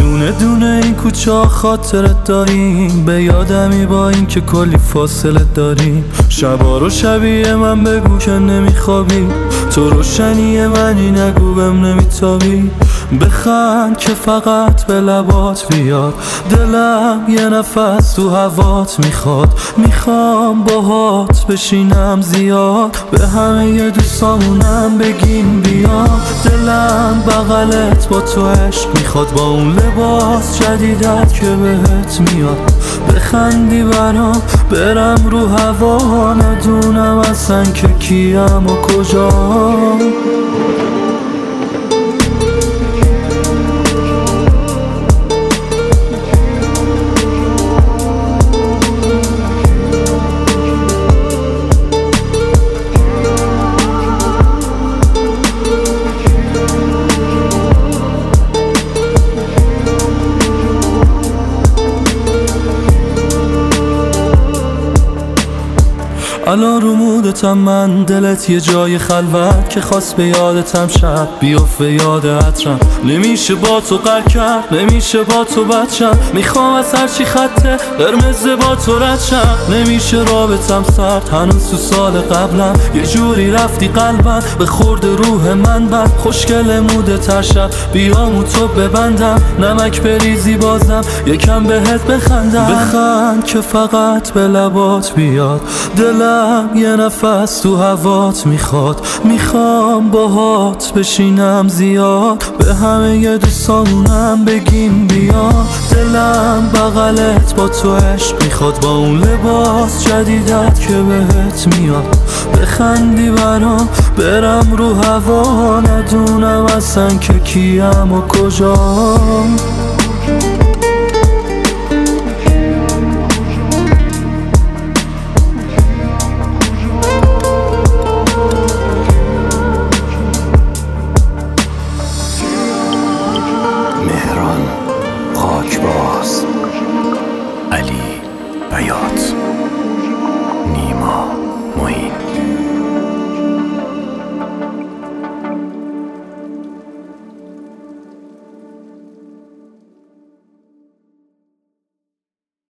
دونه دونه این کوچه ها خاطرت داریم، به یادمی با این که کلی فاصله داریم. شبا رو شبیه من بگو که نمیخوابی، تو روشنی منی نگو بهم نمیتابی. بخند که فقط به لبات بیاد، دلم یه نفس تو هوات میخواد. میخوام باهات بشینم زیاد، به همه دوستامونم بگیم بیا. دلم بغلت با تو عشق میخواد، با اون لباس جدیدت که بهت میاد. بخندی برام برم رو هوا، ندونم اصلا که کیم و کجا. الان رو مودتم من، دلت یه جای خلوت که خواست به یادتم شب بیافته یاد عطرم. نمیشه با تو قر کرد، نمیشه با تو بچم، میخوام از هرچی خطه قرمز با تو رد شم. نمیشه رابطم سرد، هنوز تو سال قبلم یه جوری رفتی قلبم، به خورد روح من بد. خوشگل مودت هر شب بیام و تو ببندم، نمک بریزی بازم یکم بهت بخندم. بخند که فقط به لبات بیاد، دلم یه نفس تو هوات میخواد. میخوام باهات بشینم زیاد، به همه دوستامونم بگیم بیا. دلم بغلت با تو عشق میخواد، با اون لباس جدیدت که بهت میاد. بخندی برام برم رو هوا، ندونم اصلا که کیم و کجا.